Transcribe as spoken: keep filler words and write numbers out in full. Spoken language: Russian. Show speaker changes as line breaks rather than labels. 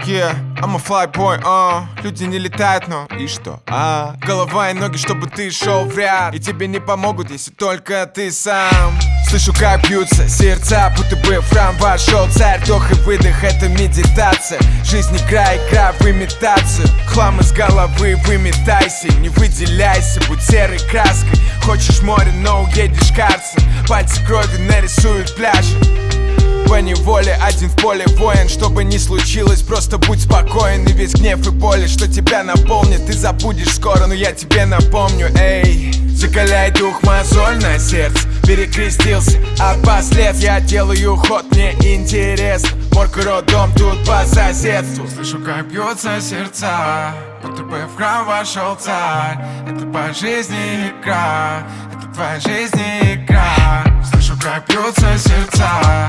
Yeah, I'm a fly boy, uh. Люди не летают, но и что? А, голова и ноги, чтобы ты шел в ряд. И тебе не помогут, если только ты сам. Слышу, как бьются сердца, будто бы в храм вошел царь. Вдох и выдох — это медитация. Жизнь игра, игра в имитацию. Хлам из головы выметайся, не выделяйся, будь серой краской. Хочешь море, но уедешь карцем. Пальцы крови нарисуют пляж. По неволе один в поле воин. Что бы ни случилось, просто будь спокоен. И весь гнев и боли, что тебя наполнит, ты забудешь скоро, но я тебе напомню. Эй, закаляй дух, мозоль на сердце. Перекрестился от последствий. Я делаю ход, мне интересно. Морг и роддом тут по соседству. Слышу, как бьются сердца, будто бы в храм вошел царь. Это по жизни игра, это твоя жизнь игра. Слышу, как бьются сердца,